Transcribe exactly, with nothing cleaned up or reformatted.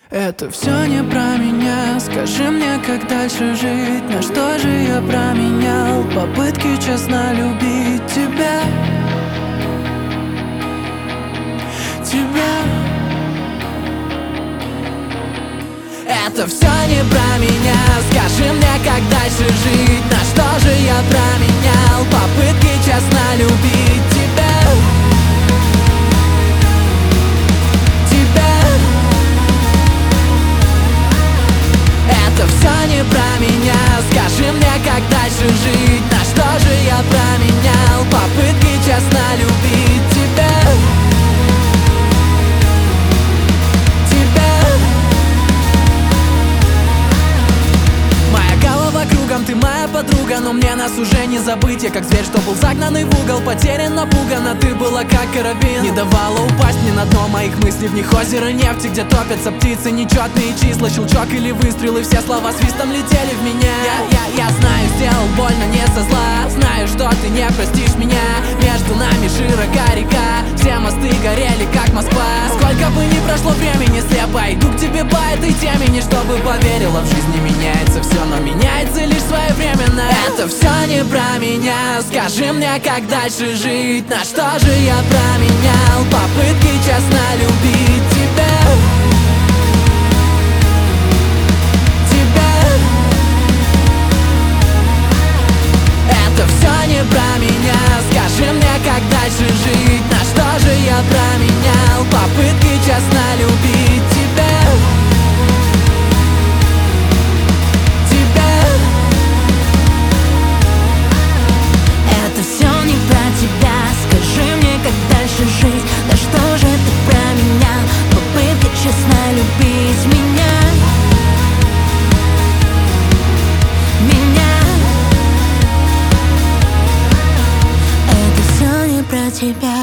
Это все не про меня. Скажи мне, как дальше жить? На что же я променял попытки честно любить тебя? Тебя. Это все не про меня. Скажи мне, как дальше жить? На что же я променял попытки честно любить тебя? Это все не про меня. Скажи мне, как дальше жить? На что же я променял попытки честно любить тебя? Тебя. Моя голова кругом, ты моя подруга, но мне нас уже не забыть. Я как зверь, что был загнанный в угол, потерян, напуган, а ты была как карабин. Не давала упасть мне на дно моих мыслей. В них озеро нефти, где топятся птицы, нечетные числа, щелчок или выстрел, и все слова свистом летели в меня. Я, я, я знаю, сделал больно не со зла. Знаю, что ты не простишь меня. Между нами широка река, все мосты горели, как Москва. Сколько бы ни прошло времени, слепо иду к тебе по этой темени, чтобы поверила, в жизни меняется все, но меняется лишь своевременно. Это все не про меня. Скажи мне, как дальше жить? На что же я променял попытки честно любить тебя? Тебя. Это все не про меня. Скажи мне, как дальше жить? На что же я променял попытки честно любить тебя? Жить. Да что же ты про меня? Попытка честно любить меня. Меня. Это все не про тебя.